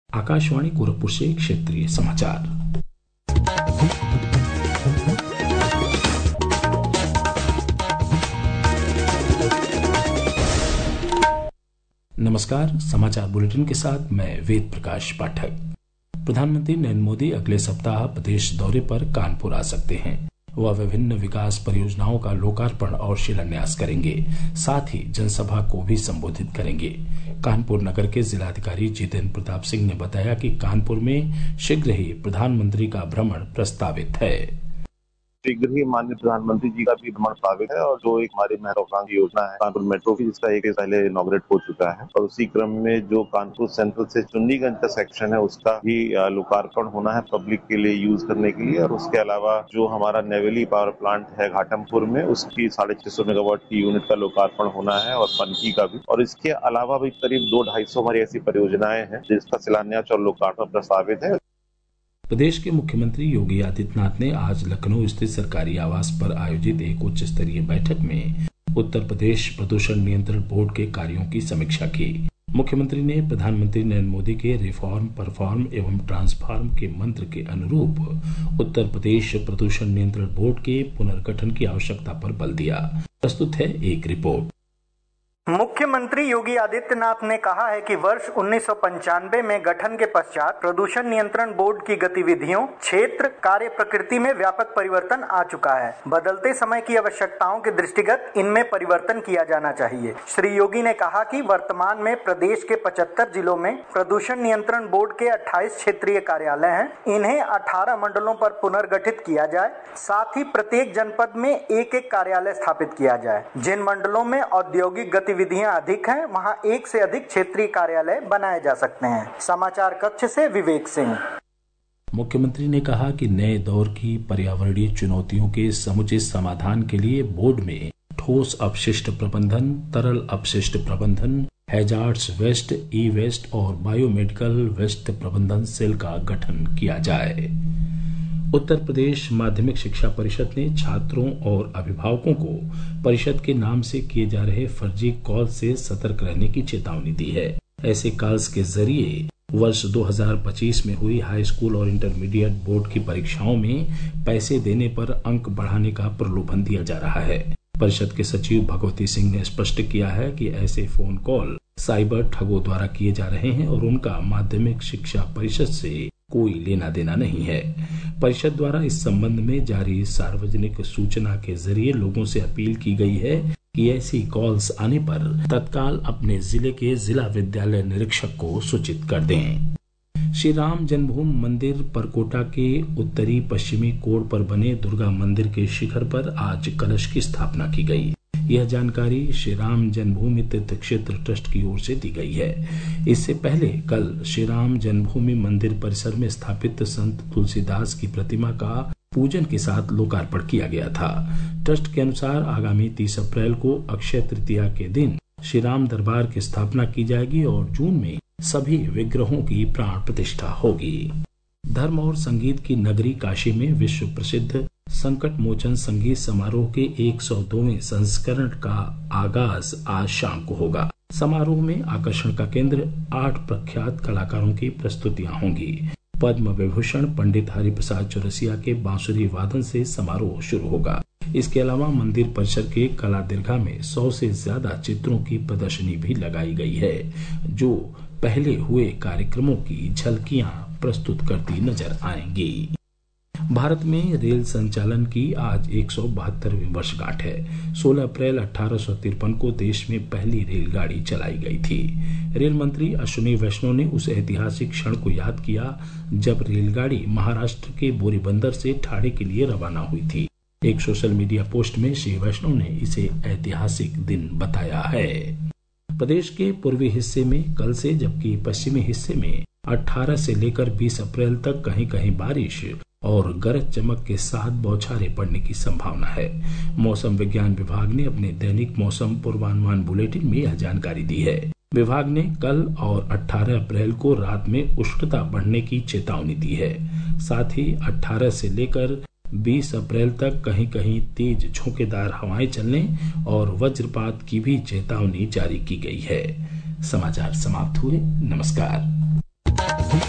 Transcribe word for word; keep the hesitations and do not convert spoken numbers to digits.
आकाशवाणी गोरखपुर से क्षेत्रीय समाचार। नमस्कार, समाचार बुलेटिन के साथ मैं वेद प्रकाश पाठक। प्रधानमंत्री नरेंद्र मोदी अगले सप्ताह प्रदेश दौरे पर कानपुर आ सकते हैं। वह विभिन्न विकास परियोजनाओं का लोकार्पण और शिलान्यास करेंगे, साथ ही जनसभा को भी संबोधित करेंगे। कानपुर नगर के जिलाधिकारी जितेंद्र प्रताप सिंह ने बताया कि कानपुर में शीघ्र ही प्रधानमंत्री का भ्रमण प्रस्तावित है। शीघ्र ही माननीय प्रधानमंत्री जी का भी भ्रमण प्रस्तावित है और जो एक हमारी महत्वाकांक्षी योजना है कानपुर मेट्रो की, जिसका एक पहले इनॉग्रेट हो चुका है और उसी क्रम में जो कानपुर सेंट्रल से चुन्नीगंज का सेक्शन है उसका भी लोकार्पण होना है पब्लिक के लिए यूज करने के लिए। और उसके अलावा जो हमारा नेवेली पावर प्लांट है घाटमपुर में, उसकी साढ़े छह सौ मेगावाट की यूनिट का लोकार्पण होना है और पनकी का भी। और इसके अलावा भी करीब दो ढाई सौ हमारी ऐसी परियोजनाएं हैं जिसका शिलान्यास और लोकार्पण प्रस्तावित है। प्रदेश के मुख्यमंत्री योगी आदित्यनाथ ने आज लखनऊ स्थित सरकारी आवास पर आयोजित एक उच्च स्तरीय बैठक में उत्तर प्रदेश प्रदूषण नियंत्रण बोर्ड के कार्यों की समीक्षा की। मुख्यमंत्री ने प्रधानमंत्री नरेंद्र मोदी के रिफॉर्म, परफॉर्म एवं ट्रांसफॉर्म के मंत्र के अनुरूप उत्तर प्रदेश प्रदूषण नियंत्रण बोर्ड के पुनर्गठन की आवश्यकता पर बल दिया। प्रस्तुत है एक रिपोर्ट। मुख्यमंत्री योगी आदित्यनाथ ने कहा है कि वर्ष उन्नीस सौ पंचानवे में गठन के पश्चात प्रदूषण नियंत्रण बोर्ड की गतिविधियों, क्षेत्र, कार्य प्रकृति में व्यापक परिवर्तन आ चुका है। बदलते समय की आवश्यकताओं के दृष्टिगत इनमें परिवर्तन किया जाना चाहिए। श्री योगी ने कहा कि वर्तमान में प्रदेश के पचहत्तर जिलों में प्रदूषण नियंत्रण बोर्ड के अट्ठाईस क्षेत्रीय कार्यालय हैं। इन्हें अठारह मंडलों पर पुनर्गठित किया जाए, साथ ही प्रत्येक जनपद में एक एक कार्यालय स्थापित किया जाए। जिन मंडलों में औद्योगिक गतिविधियां अधिक हैं, वहां एक से अधिक क्षेत्रीय कार्यालय बनाए जा सकते हैं। समाचार कक्ष से विवेक सिंह। मुख्यमंत्री ने कहा कि नए दौर की पर्यावरणीय चुनौतियों के समुचित समाधान के लिए बोर्ड में ठोस अपशिष्ट प्रबंधन, तरल अपशिष्ट प्रबंधन, हैजार्ड्स वेस्ट, ई वेस्ट और बायोमेडिकल वेस्ट प्रबंधन सेल का गठन किया जाए। उत्तर प्रदेश माध्यमिक शिक्षा परिषद ने छात्रों और अभिभावकों को परिषद के नाम से किए जा रहे फर्जी कॉल से सतर्क रहने की चेतावनी दी है। ऐसे कॉल्स के जरिए वर्ष दो हज़ार पच्चीस में हुई हाई स्कूल और इंटरमीडिएट बोर्ड की परीक्षाओं में पैसे देने पर अंक बढ़ाने का प्रलोभन दिया जा रहा है। परिषद के सचिव भगवती सिंह ने स्पष्ट किया है कि ऐसे फोन कॉल साइबर ठगों द्वारा किए जा रहे हैं और उनका माध्यमिक शिक्षा परिषद से कोई लेना देना नहीं है। परिषद द्वारा इस संबंध में जारी सार्वजनिक सूचना के जरिए लोगों से अपील की गई है कि ऐसी कॉल्स आने पर तत्काल अपने जिले के जिला विद्यालय निरीक्षक को सूचित कर दें। श्री राम जन्मभूमि मंदिर परकोटा के उत्तरी पश्चिमी कोण पर बने दुर्गा मंदिर के शिखर पर आज कलश की स्थापना की गई। यह जानकारी श्री राम जन्मभूमि तीर्थ क्षेत्र ट्रस्ट की ओर से दी गई है। इससे पहले कल श्री राम जन्मभूमि मंदिर परिसर में स्थापित संत तुलसीदास की प्रतिमा का पूजन के साथ लोकार्पण किया गया था। ट्रस्ट के अनुसार आगामी तीस अप्रैल को अक्षय तृतीया के दिन श्री राम दरबार की स्थापना की जाएगी और जून में सभी विग्रहों की प्राण प्रतिष्ठा होगी। धर्म और संगीत की नगरी काशी में विश्व प्रसिद्ध संकट मोचन संगीत समारोह के एक सौ दोवें संस्करण का आगाज आज शाम को होगा। समारोह में आकर्षण का केंद्र आठ प्रख्यात कलाकारों की प्रस्तुतियां होंगी। पद्म विभूषण पंडित हरिप्रसाद चौरसिया के बांसुरी वादन से समारोह शुरू होगा। इसके अलावा मंदिर परिसर के कला दीर्घा में सौ से ज्यादा चित्रों की प्रदर्शनी भी लगाई गई है, जो पहले हुए कार्यक्रमों की झलकियां प्रस्तुत करती नजर आएंगी। भारत में रेल संचालन की आज एक सौ बहत्तरवीं वर्षगांठ है। सोलह अप्रैल अठारह सौ तिरपन को देश में पहली रेलगाड़ी चलाई गई थी। रेल मंत्री अश्विनी वैष्णव ने उस ऐतिहासिक क्षण को याद किया जब रेलगाड़ी महाराष्ट्र के बोरीबंदर से ठाणे के लिए रवाना हुई थी। एक सोशल मीडिया पोस्ट में श्री वैष्णव ने इसे ऐतिहासिक दिन बताया है। प्रदेश के पूर्वी हिस्से में कल से, जबकि पश्चिमी हिस्से में अठारह से लेकर बीस अप्रैल तक कहीं कहीं बारिश और गरज चमक के साथ बौछारें पड़ने की संभावना है। मौसम विज्ञान विभाग ने अपने दैनिक मौसम पूर्वानुमान बुलेटिन में यह जानकारी दी है। विभाग ने कल और अठारह अप्रैल को रात में उष्णता बढ़ने की चेतावनी दी है। साथ ही अठारह से लेकर बीस अप्रैल तक कहीं कहीं तेज झोंकेदार हवाएं चलने और वज्रपात की भी चेतावनी जारी की गई है। समाचार समाप्त हुए। नमस्कार।